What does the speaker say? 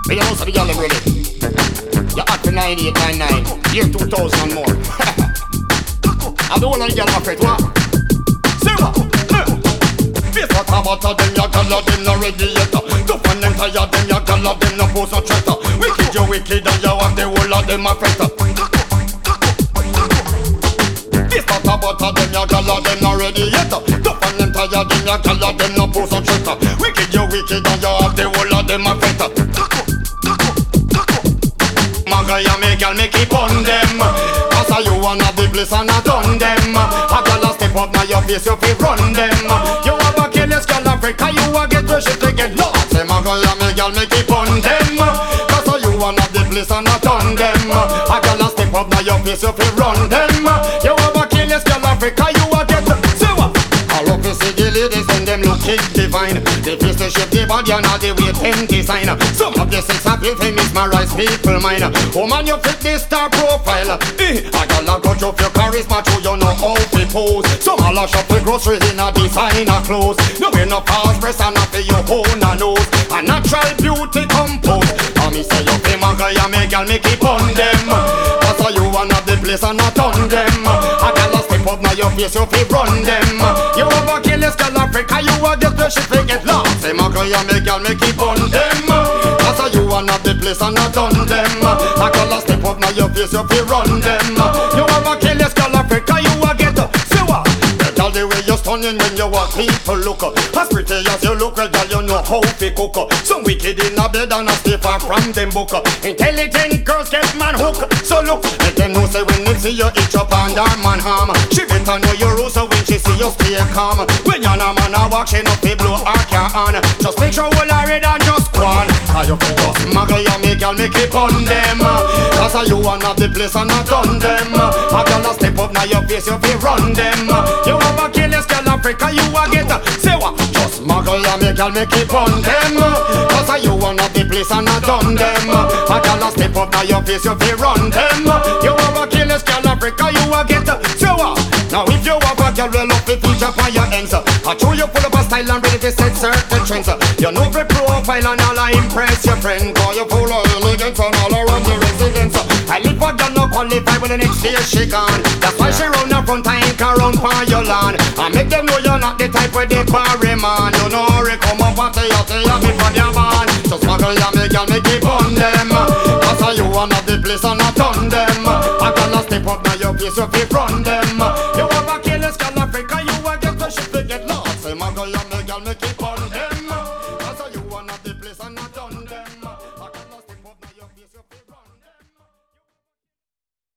But you know, so the girl them ready. You're hot for 9899, year 2000 and more. I'm the one of the girl afraid, what? Say what? Face what about them, your girl them not ready yet. Tough and them tired, them your girl them not pose no threat. Wicked you wicked and you have the whole of them afraid. Face what about them, your girl them not ready yet. Tough and them tired, them your girl them not pose no threat. Wicked you wicked and you have the whole of them afraid. Magaya me girl me keep on them. Cause you wanna the bliss and I done them. A girl a step up now your face you feel run them. You have a careless girl Africa you a get where she to get lost. Say Magaya me girl me keep on them. Cause you wanna the bliss and I done them. A girl a step up now your face you feel run them. You have a careless girl Africa you a get say what? I love to see the ladies and them looking divine. They face to shape the body and all the way them design. Some of the sex appeal famous mesmerize people mind. Woman you fit this star profile. I got a touch of your charisma to you know how to pose. Some all a shop with groceries in a designer clothes. No wear no fast press and not for your own a nose. A natural beauty compose. And me say you feel my guy and me girl me keep on them. Cause you one of the place and not on them. I got a step up now your face you feel run them. You have a careless girl Africa you a get the shit to get lost. Say my guy and me girl me keep on them. Cause you one of the place and not on them. I got a step up now your face you feel run them. You have a careless girl Africa you a get say what? Tell the way you're stunning when you want people look. As pretty as you look, well, girl, you know how to cook. Some wicked in a bed and a stay far from them book. Intelligent girls get man hook. So look, let them know say when they see you itch up and her man harm. She better know your rules so when she see you stay calm. When you're a man a walk, she no fi blow her car on. Just make sure all are red and just go on. Cause you can just muggle you make girl make it on them. Cause you one of the place and not on them. A girl a step up now your face you fi run them. You have a careless girl Africa you a get say what? Just muggle you make girl make it on them. Cause you one of the place and not on them. A girl a step up now your face you fi run them. You have a careless girl Africa you a get say what? Now if you have a girl well up to feature on your ends, I show you full of a style and ready to set certain trends. You know the profile and all I impress your friend. Cause you full of elegance and all around the residence. I live for girl no qualify when the next day she gone. That's why she round the front and ain't around for your lawn. I make them know you're not the type where they parry man. You know they come up and say you me from your man. Just muggle you make girl make keep on them. Cause you one of the place and not on them. I gonna step up now your face you fi run them. You